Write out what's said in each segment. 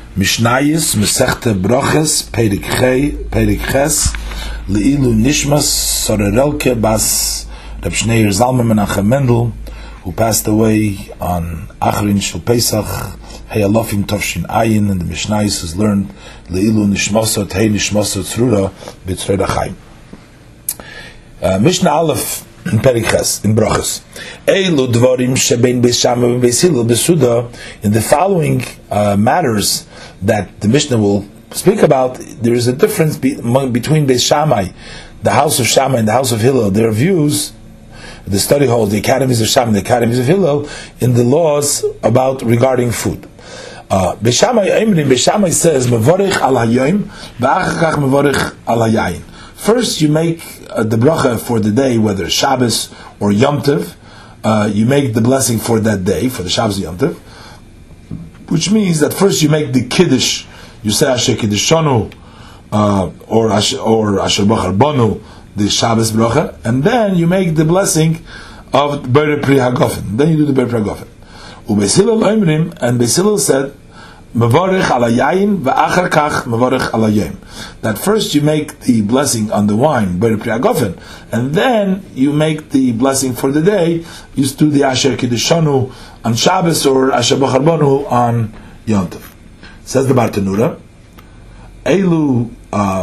Mishnayis Mesechte Broches Perik Ches Leilu Nishmas Sorerelke Bas Reb Shneir Zalman Menachem Mendel, who passed away on Achrin Shel Pesach Heyalofim Tovshin Ayin, and the Mishnayis is learned Leilu Nishmasot Hey Nishmasot Tzrura B'Tzrei Chaim. Mishnah Aleph Perik Ches in Broches. Eilu Dvorim Shebein Beis Shammai Beis Hillel Besuda. In the following matters that the Mishnah will speak about, there is a difference between Beis Shammai, the house of Shammai, and the house of Hillel. Their views, the study halls, the academies of Shammai, the academies of Hillel, in the laws about regarding food. Beis Shammai says, Mevorich al hayoim, v'achar kach mevorich al hayayin. First, you make the bracha for the day, whether Shabbos or Yom Tov. You make the blessing for that day, for the Shabbos Yom Tov, which means that first you make the Kiddush. You say Asher Kiddushanu or Asher Bachar Banu, the Shabbos bracha, and then you make the blessing of Beir Pri Hagofen. Then you do the Beir Pri Hagofen. Beis Hillel Oimrim, and Beis Hillel said, Mevorich ala yayin v'achar kach mevorich ala yom. That first you make the blessing on the wine, Beir Pri Hagofen, and then you make the blessing for the day. You do the Asher Kiddushanu on Shabbos or Asher Bachar Banu on Yom Tov. Says the Bartenura, Eilu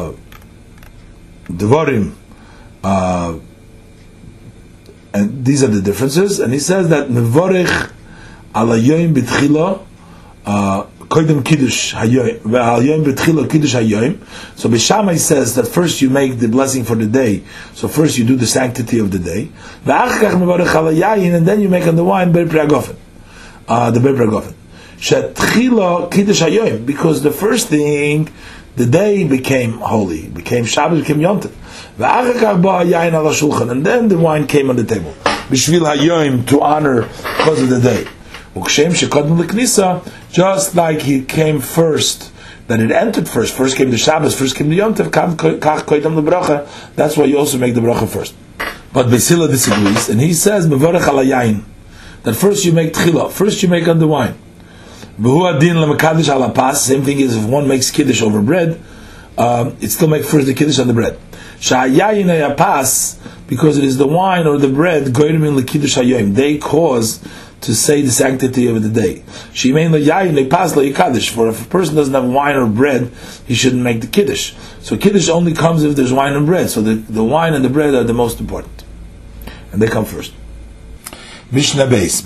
Devarim, and these are the differences. And he says that Mevorich ala yom b'tchila koydem kiddush hayoim ve'al yom b'tchila kiddush hayoim. So Beis Shammai says that first you make the blessing for the day. So first you do the sanctity of the day. Ve'achar kach mevorich ala yayin, and then you make on the wine Beir Pri Hagofen, the Beir Pri Hagofen. Shetchila kiddush hayoim, because the first thing, the day became holy, became Shabbos, became Yom Tov. Ve'achar kach ba yayin ala shulchan, and then the wine came on the table. B'shvil hayoim, to honor because of the day. Just like he came first, that it entered first. First came the Shabbos, first came the Yom Tov. That's why you also make the bracha first. But Beis Hillel disagrees, and he says mevorech ala yayin, that first you make tchila, first you make on the wine. Same thing is if one makes kiddush over bread, it still makes first the kiddush on the bread. Because it is the wine or the bread, they cause to say the sanctity of the day. For if a person doesn't have wine or bread, he shouldn't make the kiddush. So kiddush only comes if there's wine and bread. So the wine and the bread are the most important, and they come first. Mishnah Beis.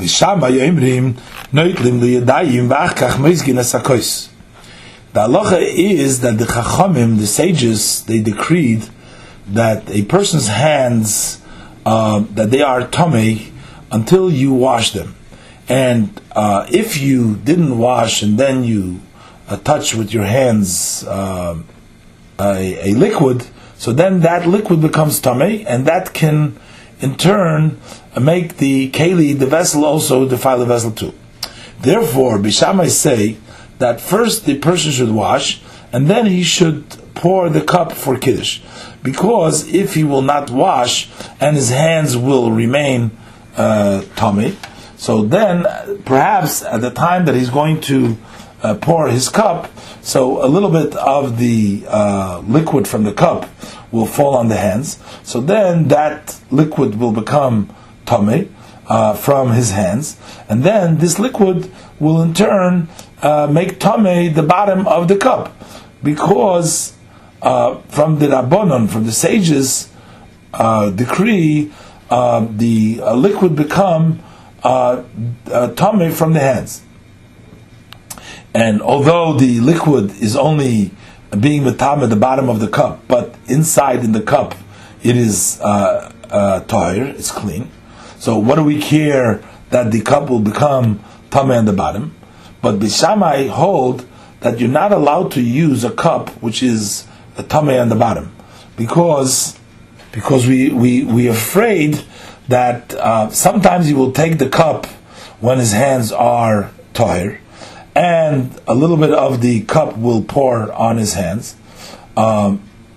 The halacha is that the Chachamim, the sages, they decreed that a person's hands, that they are tamei until you wash them. And if you didn't wash and then you touch with your hands a liquid, so then that liquid becomes tamei, and that can in turn make the keli, the vessel, also defile the vessel too. Therefore, Beis Shammai say that first the person should wash, and then he should pour the cup for kiddush. Because if he will not wash, and his hands will remain tamei, so then perhaps at the time that he's going to pour his cup, so a little bit of the liquid from the cup will fall on the hands. So then that liquid will become tamei from his hands, and then this liquid will in turn make tamei the bottom of the cup, because from the Rabbanon, from the sages decree, the liquid become tamei from the hands. And although the liquid is only being metameh the bottom of the cup, but inside in the cup it is tahir, it's clean. So what do we care that the cup will become tamei on the bottom? But Beis Shammai hold that you're not allowed to use a cup which is a tamei on the bottom, because we are afraid that sometimes he will take the cup when his hands are tahir, and a little bit of the cup will pour on his hands. So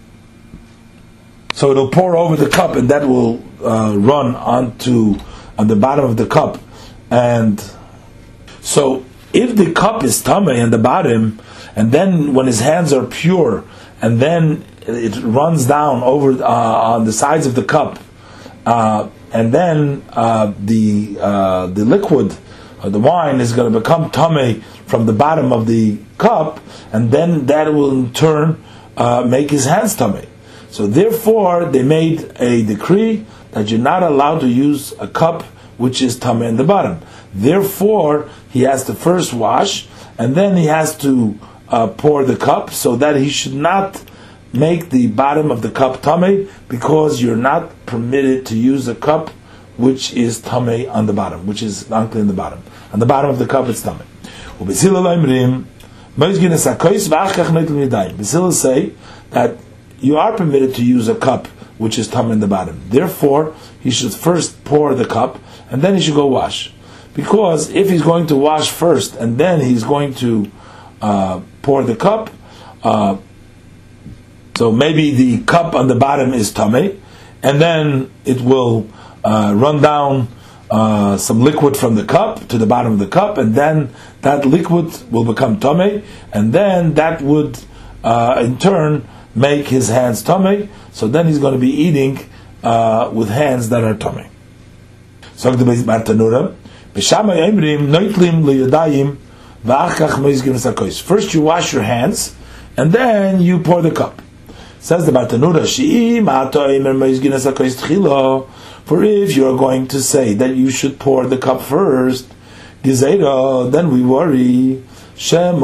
it'll pour over the cup, and that will run on the bottom of the cup. And so If the cup is tamei in the bottom, and then when his hands are pure, and then it runs down over on the sides of the cup, and then the liquid, or the wine, is going to become tamei from the bottom of the cup, and then that will in turn make his hands tamei. So therefore, they made a decree that you're not allowed to use a cup which is tamei in the bottom. Therefore, he has to first wash, and then he has to pour the cup, so that he should not make the bottom of the cup tamei, because you're not permitted to use a cup which is tamei on the bottom, which is unclean in the bottom. On the bottom of the cup, it's tamei. B'sila say that you are permitted to use a cup which is tamei in the bottom. Therefore, he should first pour the cup, and then he should go wash. Because if he's going to wash first, and then he's going to pour the cup, so maybe the cup on the bottom is tamei, and then it will run down some liquid from the cup to the bottom of the cup, and then that liquid will become tamei, and then that would in turn make his hands tamei. So then he's going to be eating with hands that are tamei. So the Bartanura, first you wash your hands, and then you pour the cup. Says the Bartanura, for if you are going to say that you should pour the cup first, then we worry so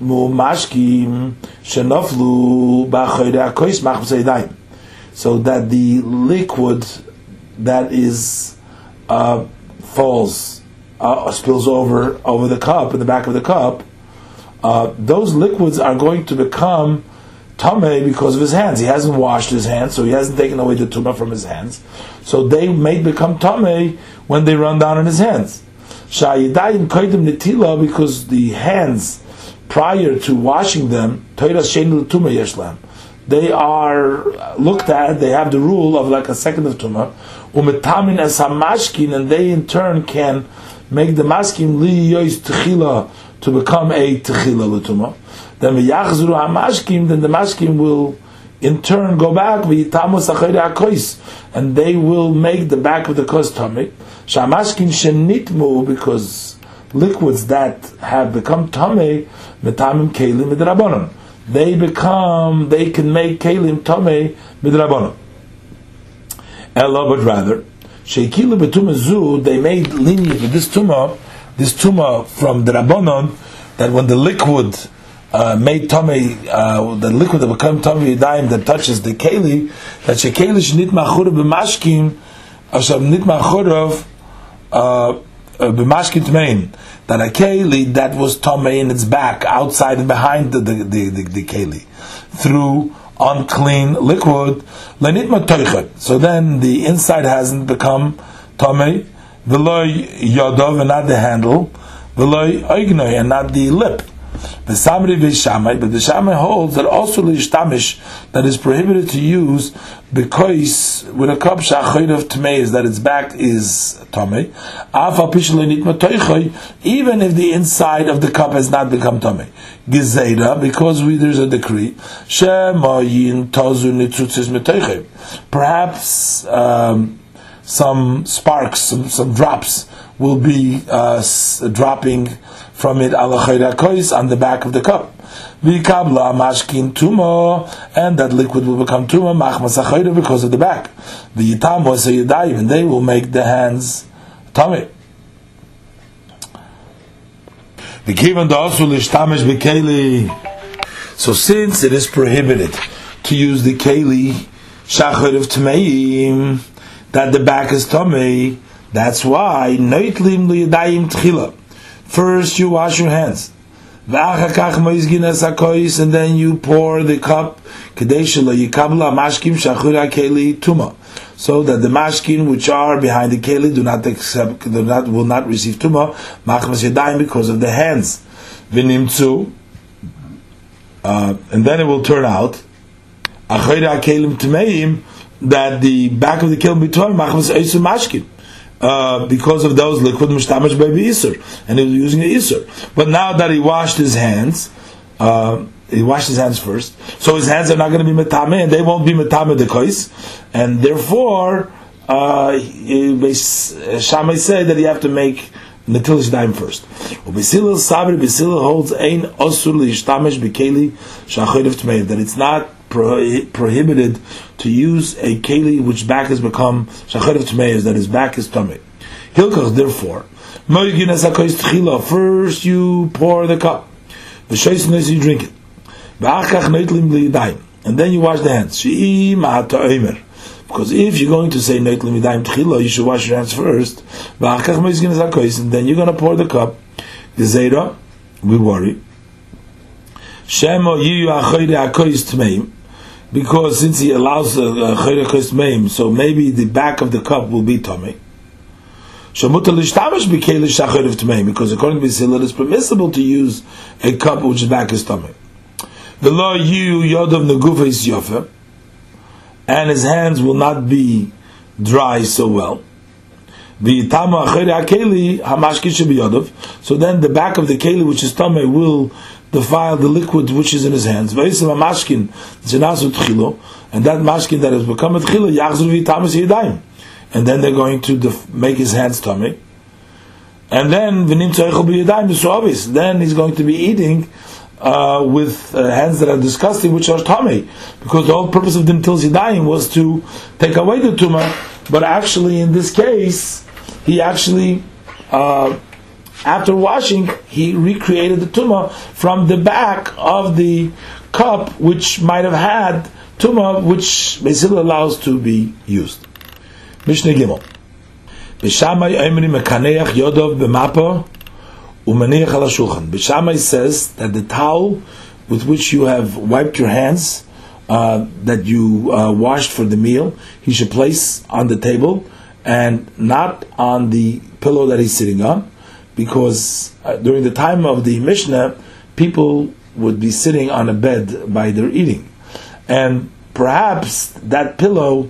that the liquid that is falls spills over the cup, in the back of the cup, those liquids are going to become tamei because of his hands. He hasn't washed his hands, so he hasn't taken away the tumah from his hands. So they may become tamei when they run down in his hands. Sha'yidayim koydem netila, because the hands prior to washing them, they are looked at, they have the rule of like a second of tumah, umetamin as hamashkin, and they in turn can make the maskim li yois techila, to become a techila l'tumah. Then the mashkim will in turn go back, and they will make the back of the kos tamei. Shamashkin shenitmu, because liquids that have become tamei, metamim kelim midrabanon. They can make kelim tamei midrabanon. Ella, but rather, sheikilu betumah zu, they made lenient with this tumah from the rabbanon, that when the liquid made tamei, the liquid that become tamei yadayim that touches the keli, that shekeli shnit machurav b'mashkim, asher nit machurav b'mashkim tmein, that a keli that was tamei in its back, outside and behind the keli, through unclean liquid, lenit matoichet. So then the inside hasn't become tamei, v'loy yadav, and not the handle, v'loy oignoi, and not the lip. The Samri v'Shamai, but the Shammai holds that also l'ishtamish, that is prohibited to use, because with a cup sha'achayr of tamei is that its back is tamei, afa pishleinit matoichay, even if the inside of the cup has not become tamei. Gezeira, because there's a decree, shemayin tazu nitzutzis matoichay. Perhaps some sparks, some drops will be dropping from it on the back of the cup. V'kabla mashkin tuma, and that liquid will become tuma machmas achayra because of the back. V'yitam v'sayidayim, and they will make the hands tamei. V'kivan da'asul ishtamish b'keli. So since it is prohibited to use the keli shachar of tameim, that the back is tamei, that's why noitlim liyadayim tchila. First you wash your hands, and then you pour the cup, so that the mashkin which are behind the keli will not receive tumah, because of the hands. And then it will turn out that the back of the keli will be torn, because of those liquid mishtamash by Isur, and he was using the Isur. But now that he washed his hands, he washed his hands first, so his hands are not going to be metame, and they won't be metame the kois, and therefore Shammai say that you have to make Netilas Yadayim first. Ubesilil Sabri Besilil holds ein osur lishtamesh bekeli shachodev tmei, that it's not prohibited to use a keli which back has become shachodev tmei, that his back is tamei. Hilkach, therefore, first you pour the cup, v'shois you drink it, and then you wash the hands. Because if you're going to say Neitlim Yadayim Tchila, you should wash your hands first, and then you're going to pour the cup. The Zera, we worry. Because since he allows Chayre Kois Tmeim, so maybe the back of the cup will be Tomei. Because according to B'Sila, it is permissible to use a cup which back is Tomei. The law you Yodov Negufa is Yofer, and his hands will not be dry so well. So then the back of the keli, which is tamei, will defile the liquid which is in his hands. And that mashkin that has become a tchila, and then they're going to make his hands tamei. And then then he's going to be eating with hands that are disgusting, which are tamei, because the whole purpose of the Netilas Yadayim was to take away the tumah. But actually, in this case, he actually, after washing, he recreated the tumah from the back of the cup, which might have had tumah, which basically allows to be used. Mishnah Gimel. B'Shamai Oimri mekaneach yodov b'mapa u'maniach al hashulchan. B'Shamai says that the towel with which you have wiped your hands, that you washed for the meal, he should place on the table and not on the pillow that he's sitting on, because during the time of the Mishnah, people would be sitting on a bed by their eating, and perhaps that pillow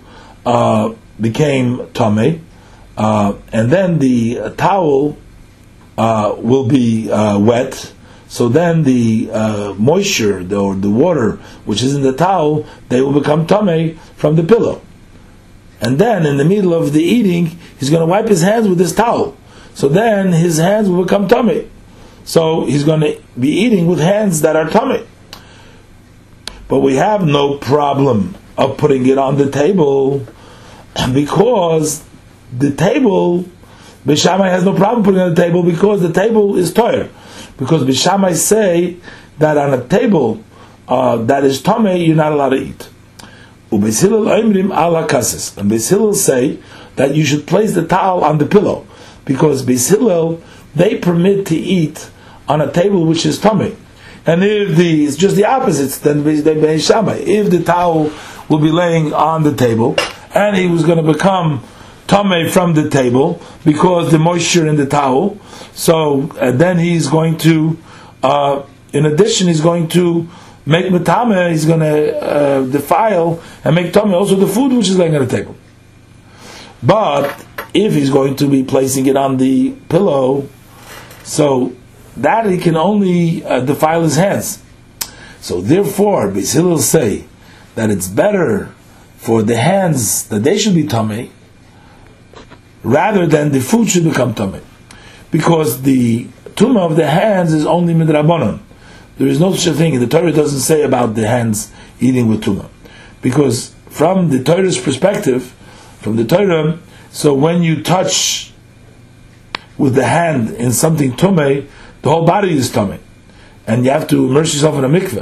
became tamei, and then the towel will be wet. So then the moisture or the water which is in the towel, they will become tamei from the pillow. And then in the middle of the eating, he's going to wipe his hands with this towel. So then his hands will become tamei. So he's going to be eating with hands that are tamei. But we have no problem of putting it on the table, because the table, B'Shamai has no problem putting it on the table, because the table is toyer. Because B'Shamai say that on a table that is tamei, you're not allowed to eat. Ubeis Hillel oimrim ala kases, and Beis Hillel say that you should place the towel on the pillow, because Beis Hillel, they permit to eat on a table which is tamei. And if it's just the opposites, then Beis Shammai, if the towel will be laying on the table and he was going to become tamei from the table because the moisture in the towel, so then he's going to, in addition, he's going to make metame, he's going to defile and make tamei also the food which is laying on the table. But if he's going to be placing it on the pillow, so that he can only defile his hands. So therefore, Beis Hillel say that it's better for the hands that they should be tamei, rather than the food should become tamei, because the tumah of the hands is only midrabanan. There is no such a thing. The Torah doesn't say about the hands eating with tumah, because from the Torah's perspective, from the Torah, so when you touch with the hand in something tumah, the whole body is tamei, and you have to immerse yourself in a mikveh.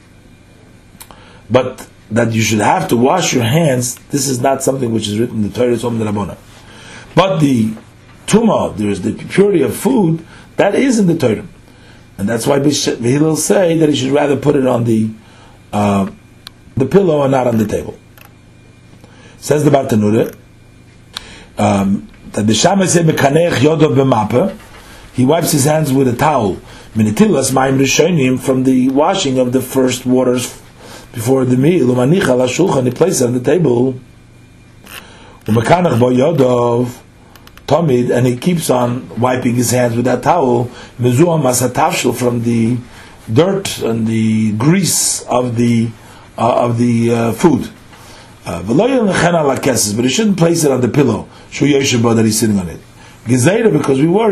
But that you should have to wash your hands, this is not something which is written in the Torah, it's only midrabanan. But the tumah, there is the purity of food, that is in the Torah. And that's why Beis Hillel say that he should rather put it on the pillow and not on the table. Says the Bartanura, that the Shammai said, Mekanech Yodov b'mapa, he wipes his hands with a towel, Minitilas Ma'im Rishonim, from the washing of the first waters before the meal, Umanicha la shulchan, he places it on the table, Umekanach bo Yodov Tomid, and he keeps on wiping his hands with that towel, Mezuam Masatafshel, from the dirt and the grease of the food. But he shouldn't place it on the pillow, that he's sitting on it. Because we worry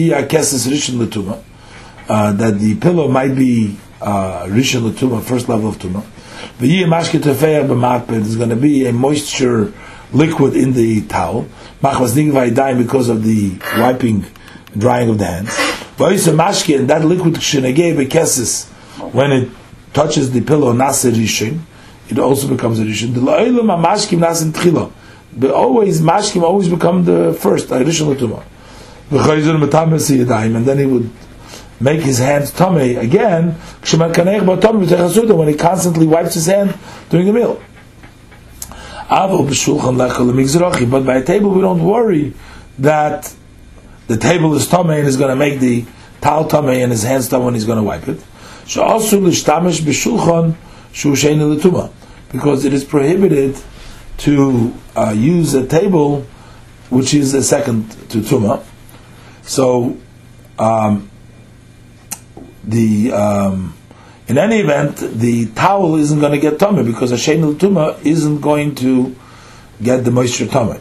that the pillow might be Rishon L'Tuma, first level of Tuma. There's going to be a moisture liquid in the towel, because of the wiping, drying of the hands. And that liquid when it touches the pillow, it also becomes a Rishon. But always, mashkim always become the first, Rishon L'Tuma. And then he would make his hands tummy again when he constantly wipes his hand during the meal. But by a table we don't worry that the table is tummy and is going to make the towel tummy and his hands tummy when he's going to wipe it. Because it is prohibited to use a table which is a second to Tuma. So in any event, the towel isn't going to get tummy because a shein l'tuma isn't going to get the moisture tummy.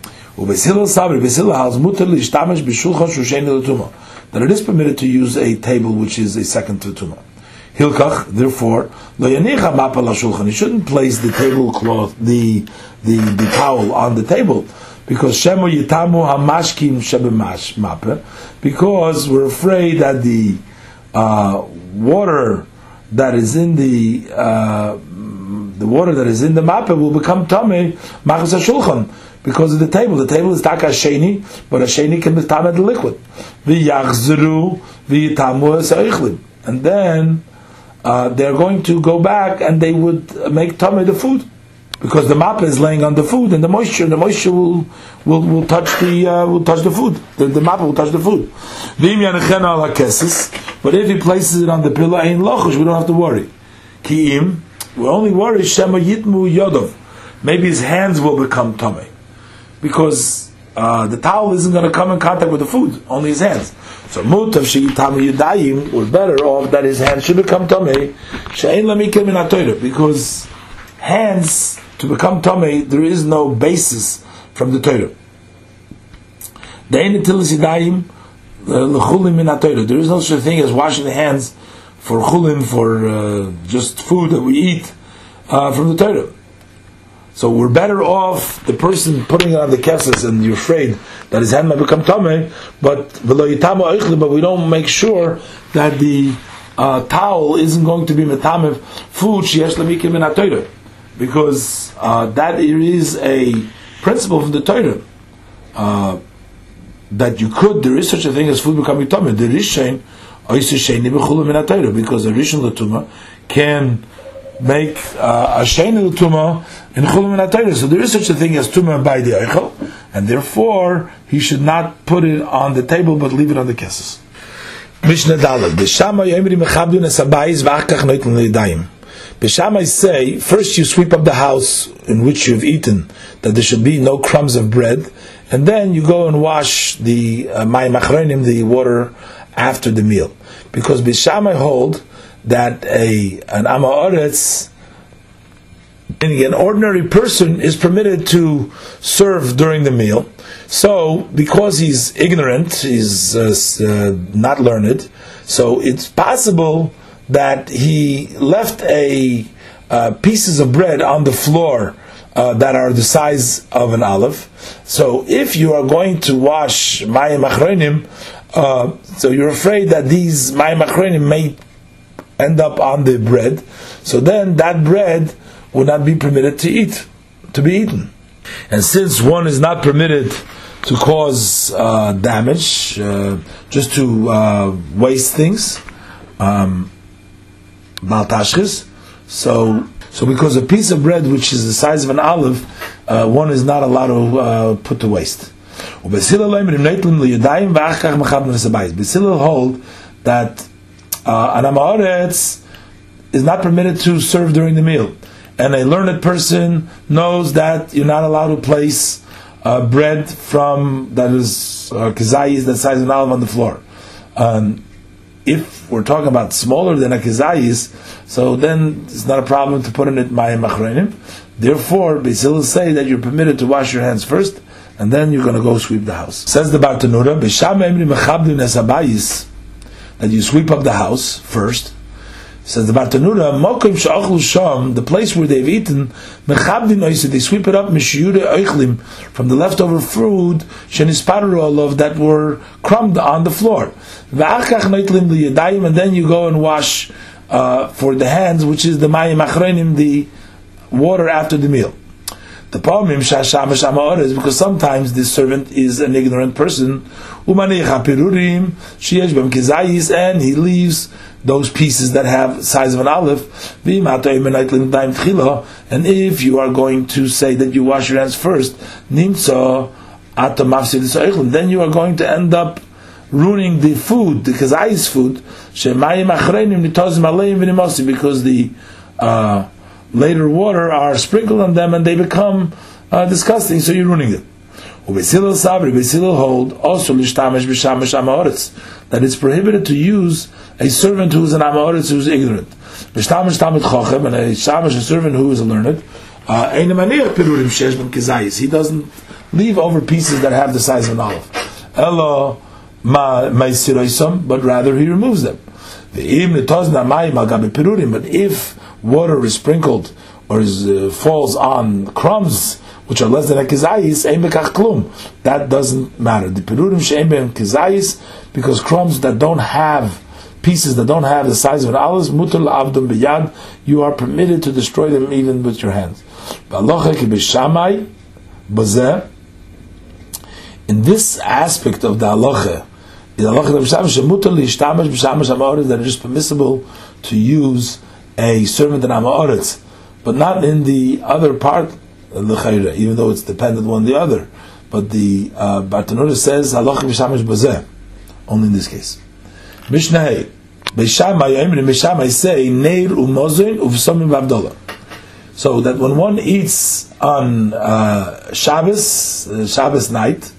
That it is permitted to use a table which is a second to tuma. Hilkach, therefore, he shouldn't place the tablecloth, the towel on the table, because shemo yitamu hamashkim shebemash mape, because we're afraid that the water that is in the water that is in the mape will become tamei machas shulchan because of the table. The table is taka sheni, but a sheni can be tamei the liquid. V'yachzru v'yitamu seichlim, and then they're going to go back and they would make tamei the food because the mape is laying on the food, and the moisture will touch the food. The mape will touch the food. But if he places it on the pillow, ain't lochush, we don't have to worry. Ki'im, we only worry shema yitmu yodov. Maybe his hands will become tummy, because the towel isn't going to come in contact with the food, only his hands. So mutav sheyitamu yadayim, we're better off that his hands should become tummy, she'ein lamikim min ha'torah, because hands to become tummy, there is no basis from the Torah. De'ein netilas yadayim l'chulim min ha'torah. There is no such thing as washing the hands for chulim, for just food that we eat from the Torah. So we're better off the person putting it on the kesses, and you're afraid that his hand might become tamei, but we don't make sure that the towel isn't going to be metameh food sheyesh lamikim min ha'torah, because that is a principle from the Torah. That there is such a thing as food becoming tamei. The rishain oisisheni b'chulim min ha'torah, because a rishon l'tuma can make a shein l'tuma in chulim min ha'torah. So there is such a thing as tuma by the eichel, and therefore he should not put it on the table but leave it on the kesses. Mishnah Daled. B'Shamai yomri mechabdun es habayis v'achkach noitlin l'yadayim. B'Shamai say, first you sweep up the house in which you have eaten, that there should be no crumbs of bread, and then you go and wash the mayim achronim, the water after the meal. Because B'Shamai hold that an Amaretz, an ordinary person, is permitted to serve during the meal. So, because he's ignorant, he's not learned, so it's possible that he left pieces of bread on the floor that are the size of an olive. So, if you are going to wash mayim achronim, so you're afraid that these mayim achronim may end up on the bread, so then that bread would not be permitted to be eaten. And since one is not permitted to cause damage, just to waste things, maltashkes, so because a piece of bread which is the size of an olive, one is not allowed to put to waste. B'Sillel hold that an Amaretz is not permitted to serve during the meal, and a learned person knows that you're not allowed to place bread from that is kizayis, that size of an olive on the floor. If we're talking about smaller than a kizayis, so then it's not a problem to put in it mayim achronim. Therefore, Beis Hillel say that you're permitted to wash your hands first, and then you're going to go sweep the house. Says the Bartanura, that you sweep up the house first. Says the Bartanura, the place where they've eaten, they sweep it up from the leftover food that were crumbed on the floor. And then you go and wash for the hands, which is the mayim achronim, the water after the meal. The problem is because sometimes this servant is an ignorant person, and he leaves those pieces that have size of an olive. And if you are going to say that you wash your hands first, then you are going to end up ruining the food, the kazayis food, because the later water are sprinkled on them and they become disgusting, so you're ruining it. Beis Hillel hold also that it's prohibited to use a servant who is an Amoritz, who is ignorant. And a servant who is a learned, he doesn't leave over pieces that have the size of an olive. But rather he removes them. But if water is sprinkled or falls on crumbs which are less than a kizayis, that doesn't matter. The perurim she'em be'em kizayis, because crumbs that don't have pieces that don't have the size of an olive, mutal avdum biyad, you are permitted to destroy them even with your hands. In this aspect of the halacha, that it is permissible to use a servant in Amaretz, but not in the other part of the chayra, even though it's dependent one on the other. But the Bartanura says halacha b'shamash bazeh, only in this case. Mishnah Beishamai say neir umozin uv'samim v'avdola. So that when one eats on Shabbos night,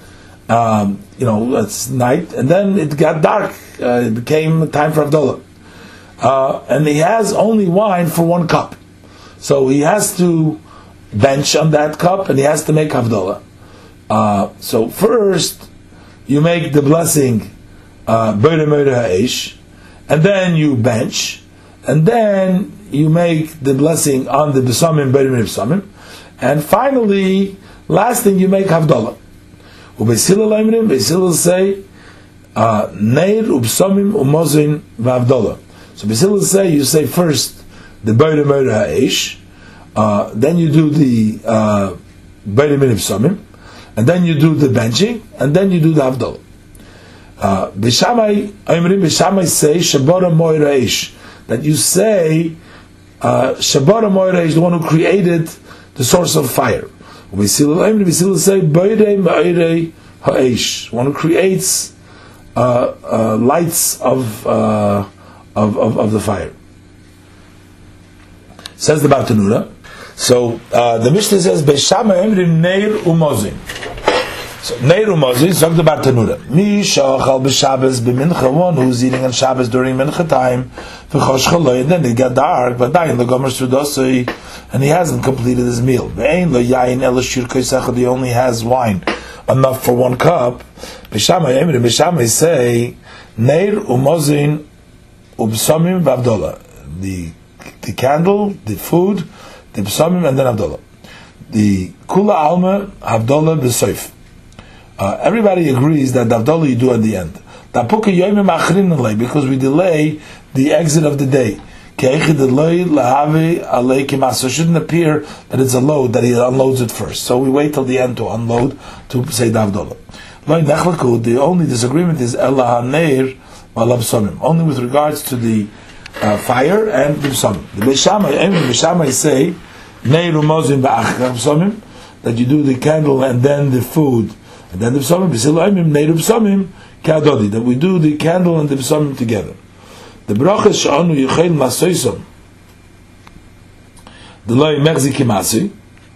it's night, and then it got dark. It became time for Havdalah. And he has only wine for 1 cup. So he has to bench on that cup, and he has to make Havdalah. So first, you make the blessing, Beire Meire Ha'esh, and then you bench, and then you make the blessing on the Besamim, Beire Meire Besamim, and finally, last thing, you make Havdalah. Beis Hillel say Neir ubsamim umozin v'avdola. So Beis Hillel say you say first the Beire Meire Ha'esh, then you do the Beire Meire Besamim, and then you do the benching, and then you do the Havdalah. B'Shamai say Shabara Moira Ha'esh, that you say Shabara Moira Ha'esh, the one who created the source of fire. We say Beire Meire Ha'esh, one who creates lights of the fire. Says the Bartanura. So the Mishnah says Beishama Emrim Neir Umozin. So Neir Umozin, so the Bartanura. Mi shachal b'Shabbos b'mincha, one who's eating on Shabbos during mincha time, v'chosh chaloi, and then it got dark, but dayin l'gomer sudosei, and he hasn't completed his meal. Ve'ein lo yayin ela shir koisechad, he only has wine enough for 1 cup. B'Shamai Emrim, B'Shamai say Neir Umozin ubsamim v'avdola. The candle, the food, the b'samim, and then avdola. The kula alma avdola b'soif. Everybody agrees that the avdola you do at the end. Because we delay the exit of the day. So it shouldn't appear that it's a load, that he unloads it first. So we wait till the end to unload, to say the avdola. The only disagreement is only with regards to the fire and the b'samim. The Beishamai say Neir Umozin b'achar b'samim, that you do the candle and then the food and then the b'samim. Neir b'samim k'adodi, that we do the candle and the b'samim together. The bracha she'anu yichel masoisom the loy mechzi kimasi,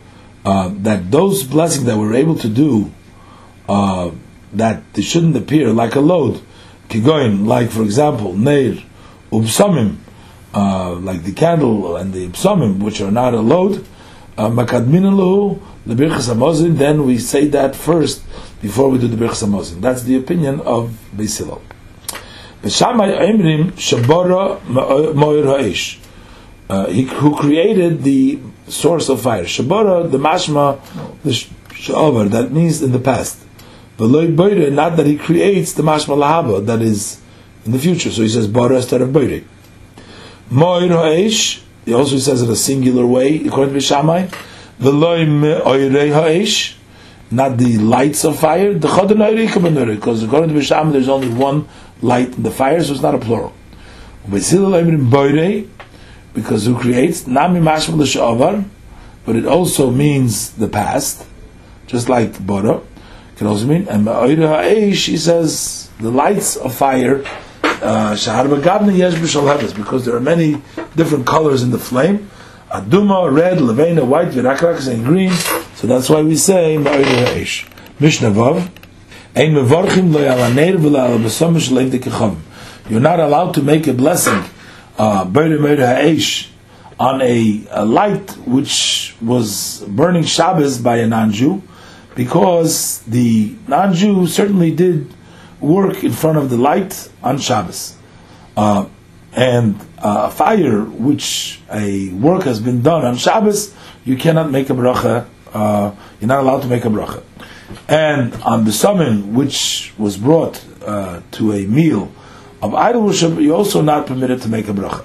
that those blessings that we're able to do, that they shouldn't appear like a load, kigoyin, like for example, neir, ubsamim, like the candle and the psamim, which are not a load, makadminalu lebirchas hamazon. Then we say that first before we do the birchas hamazon. That's the opinion of Beis Hillel. B'Shamai Emrim Shabara Moir Ha'esh, who created the source of fire. Shabara, the mashma, the shavar, that means in the past. V'loi boire, not that he creates the mashma lahaba, that is in the future. So he says bara instead of boire. Moir ha'esh, he also says it a singular way, according to Shammai. V'loi me'oirei ha'esh, not the lights of fire. The chodan ha'irei kabanurei, because according to Shammai there's only one light in the fire, so it's not a plural. Beis Hillel emrim boirei, because who creates nami mashma l'shavar, but it also means the past, just like bara can also mean. And ma'oirei ha'esh, he says the lights of fire, shahar b'gavne yesh b'shal heves, because there are many different colors in the flame, aduma, red, levena, white, v'rakrakas, and green. So that's why we say ma'oirei ha'esh. Mishnah Vav, ein mevarchim lo yal haneir v'lo yal b'samim sheleim dekechavim. You're not allowed to make a blessing boirei moirei ha'esh on a light which was burning Shabbos by a non-Jew, because the non-Jew certainly did work in front of the light on Shabbos, and fire which a work has been done on Shabbos, you cannot make a bracha. You're not allowed to make a bracha. And on the summon which was brought to a meal of idol worship, you're also not permitted to make a bracha.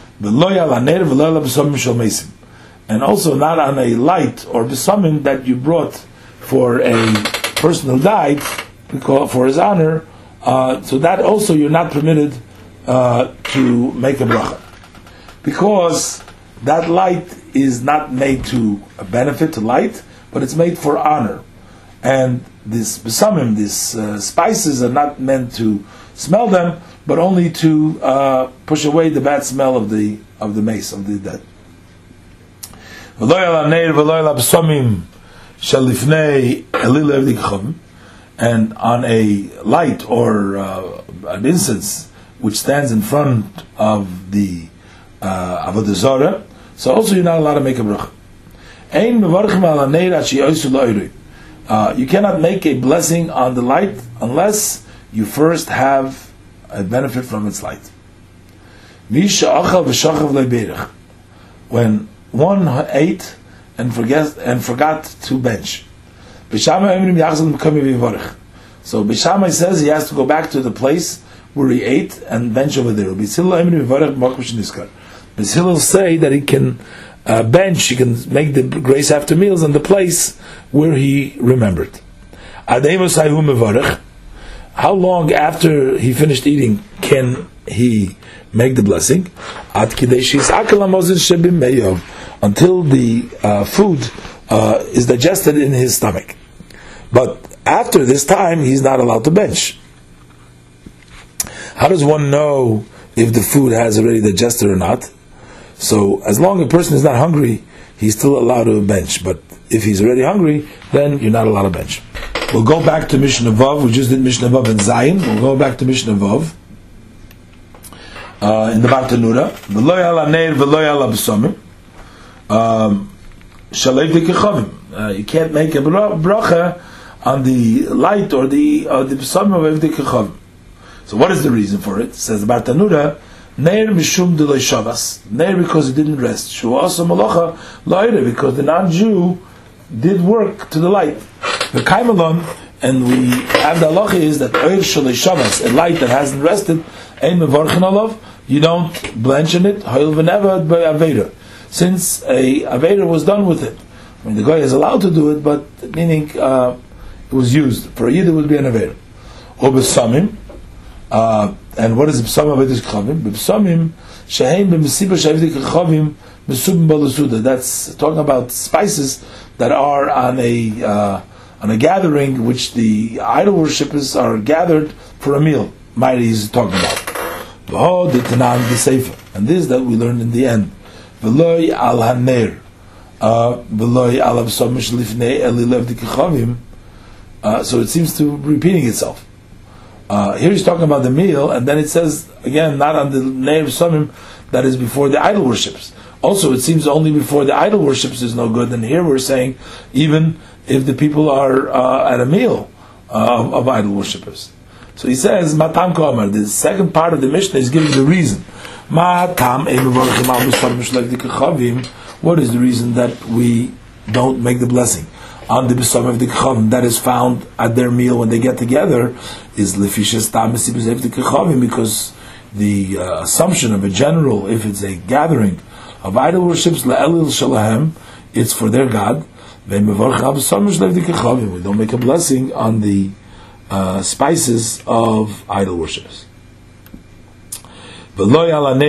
And also not on a light or besamim that you brought for a person who died, because for his honor, so that also you're not permitted to make a bracha, because that light is not made to benefit to light, but it's made for honor. And this besamim, these spices, are not meant to smell them, but only to push away the bad smell of the mace of the dead. And on a light or an incense which stands in front of the Avodah Zarah, so also you're not allowed to make a bracha. You cannot make a blessing on the light unless you first have a benefit from its light. When one ate and forgot to bench. So Beis Shammai says he has to go back to the place where he ate and bench over there. Beis Hillel say that he can bench, he can make the grace after meals on the place where he remembered. How long after he finished eating can he make the blessing? Until the food is digested in his stomach. But after this time, he's not allowed to bench. How does one know if the food has already digested or not? So, as long as a person is not hungry, he's still allowed to bench. But if he's already hungry, then you're not allowed to bench. We'll go back to Mishnah Vav. We just did Mishnah Vav and Zayin. We'll go back to Mishnah Vav in the Bartanura. V'lo yal haneir v'lo yal habsamim shalei dekechavim. You can't make a bracha on the light or the besamim of dekechavim. So what is the reason for it? It says the Bartanura, Neir mishum delay Shabbos. Neir because he didn't rest. Shu also malacha la'ire, because the non-Jew did work to the light. The kaimalon, and we have the halacha is that oir shalei Shabbos, a light that hasn't rested, ein mevarchen alav, you don't blench in it. Hoil v'nevad by aveda, since a aveda was done with it. I mean, the guy is allowed to do it, but meaning it was used for a yid, it would be an aveda. Or besamim. And what is b'samim avedis kechavim? B'samim sheheim b'mesiba sheheim kechavim mesubim balasuda. That's talking about spices that are on a gathering which the idol worshippers are gathered for a meal. Mighty is talking about. And this that we learned in the end. V'loi al haner. So it seems to be repeating itself. Here he's talking about the meal, and then it says again, not on the Neir Somim that is before the idol worships. Also, it seems only before the idol worships is no good. And here we're saying even if the people are at a meal of idol worshippers. So he says, Matam Komer. The second part of the Mishnah is giving the reason. What is the reason that we don't make the blessing on the B'Sam of the Kechavim that is found at their meal when they get together? Is Lefishes Tamis of the Kechavim, because the assumption of a general, if it's a gathering of idol worships, Le'elil Shalahem, it's for their God. We don't make a blessing on the spices of idol worshippers. And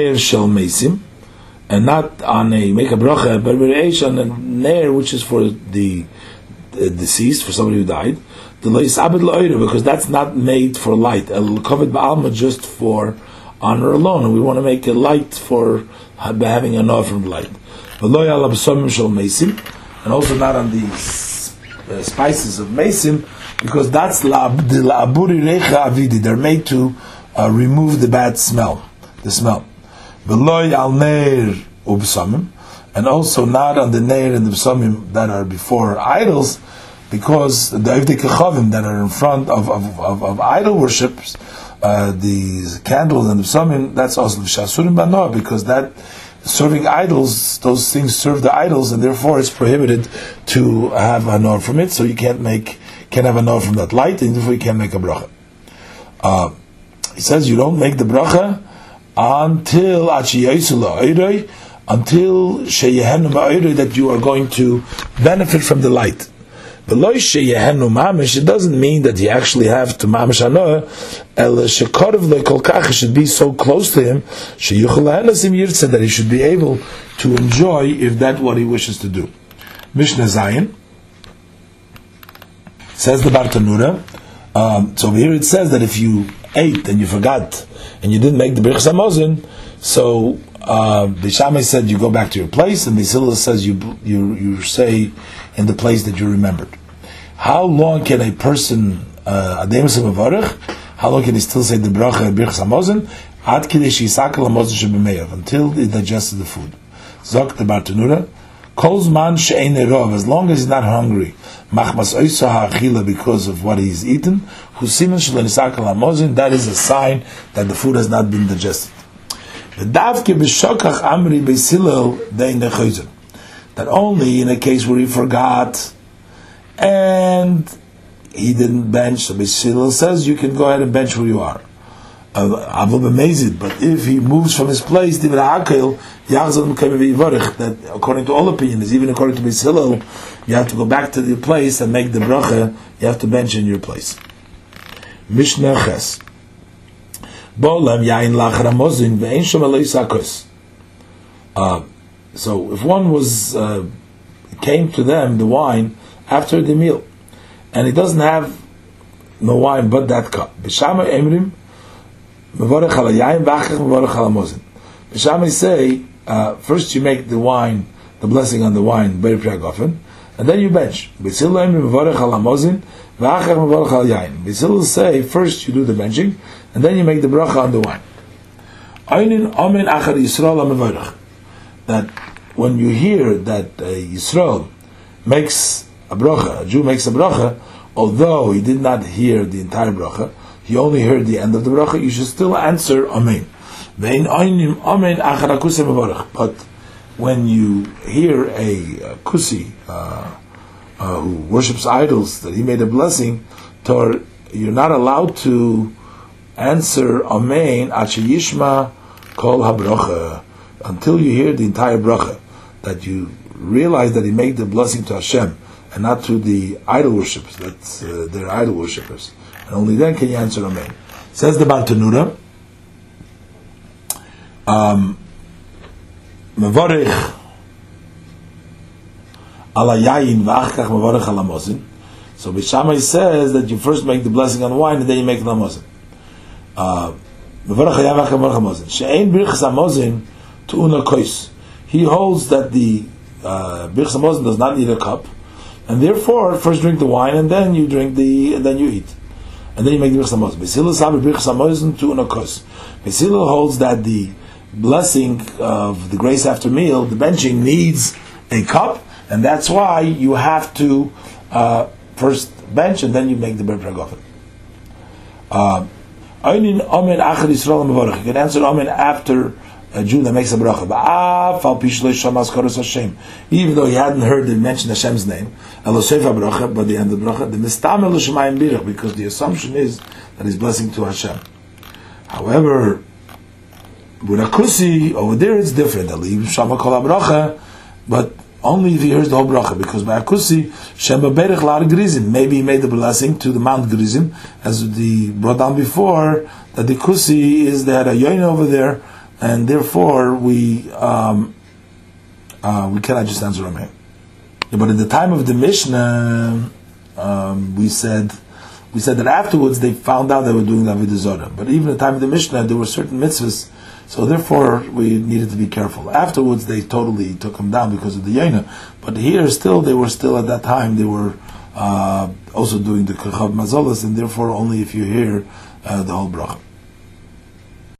not on a make a bracha, but on a nair which is for the deceased, for somebody who died, because that's not made for light. Just for honor alone, and we want to make it light for having an offering of light. And also not on the spices of mesim, because that's la'aburi recha avidi. They're made to remove the bad smell, the smell. V'loy al neir ubsamim, and also not on the neir and the b'samim that are before idols, because the kechavim that are in front of idol worships, the candles and the b'samim, that's also v'shasurim b'anoah, because that serving idols, those things serve the idols, and therefore it's prohibited to have a nor from it. So you can't have a nor from that light, and therefore you can't make a bracha. He says you don't make the bracha until that you are going to benefit from the light. It doesn't mean that you actually have to mamish anoah. It should be so close to him that he should be able to enjoy if that's what he wishes to do. Mishnah Zayin says the Bartanura. So here it says that if you ate and you forgot and you didn't make the Birchas Hamazon, so the Shammai said you go back to your place, and the Silla says you say in the place that you remembered. How long can a person how long can he still say the bracha Birchas Hamazon? Until he digests the food. Zok the Bartanura, as long as he's not hungry, because of what he's eaten, that is a sign that the food has not been digested. That only in a case where he forgot and he didn't bench, so Beis Hillel says you can go ahead and bench where you are. But if he moves from his place, that according to all opinions, even according to Beis Hillel, you have to go back to the place and make the bracha. You have to bench in your place. Mishnah Ches. So if one was came to them the wine after the meal, and he doesn't have no wine but that cup, B'Shamai Emrim Mevorech al Yayin v'achach mevorech al Hamazon. B'Shamai say first you make the wine, the blessing on the wine, Beir Priagofen, and then you bench. Beis Hillel Emrim Mevorech al Hamazon v'achach mevorech al Yayin. Beis Hillel say first you do the benching, and then you make the bracha on the wine. Einin Amen Achar Yisrael HaMevorech. That when you hear that Yisrael makes a bracha, a Jew makes a bracha, although he did not hear the entire bracha, he only heard the end of the bracha, you should still answer Amen. But when you hear a kusi who worships idols, that he made a blessing, you're not allowed to answer Amen Yishma Kol HaBracha, until you hear the entire bracha, that you realize that he made the blessing to Hashem and not to the idol worshippers. That's they're idol worshippers, and only then can you answer Amen. Says the Bartanura, Mevorech ala yayin v'achkach mevorech ala hamazon. So Beis Shammai says that you first make the blessing on the wine and then you make the hamazon. Mevorech ala yayin v'achkach mevorech hamazon. She'ein birchas hamazon tu'una kois. He holds that the Birchas Hamazon does not need a cup, and therefore first drink the wine and then you eat. And then you make the Birchas Hamazon. Beis Hillel saber Birchas Hamazon to unakos. Beis Hillel holds that the blessing of the grace after meal, the benching, needs a cup, and that's why you have to first bench and then you make the ber pragofen. You can answer Amen after a Jew that makes a bracha. Even though he hadn't heard them mention Hashem's name, but the end of the bracha, because the assumption is that he's blessing to Hashem. However, Bunakusi, over there it's different. But only if he hears the whole bracha, because by Akusi, Shema Berech Lar Grizim, maybe he made the blessing to the Mount Grizim, as we brought down before, that the Kusi is they had a yoin over there, and therefore we cannot just answer Amen. But at the time of the Mishnah, we said that afterwards they found out they were doing the Avodah Zarah. But even at the time of the Mishnah, there were certain mitzvahs, so therefore we needed to be careful. Afterwards they totally took him down because of the Yaina. But here they were still at that time, they were also doing the Kechav Mazolas, and therefore only if you hear the whole bracha.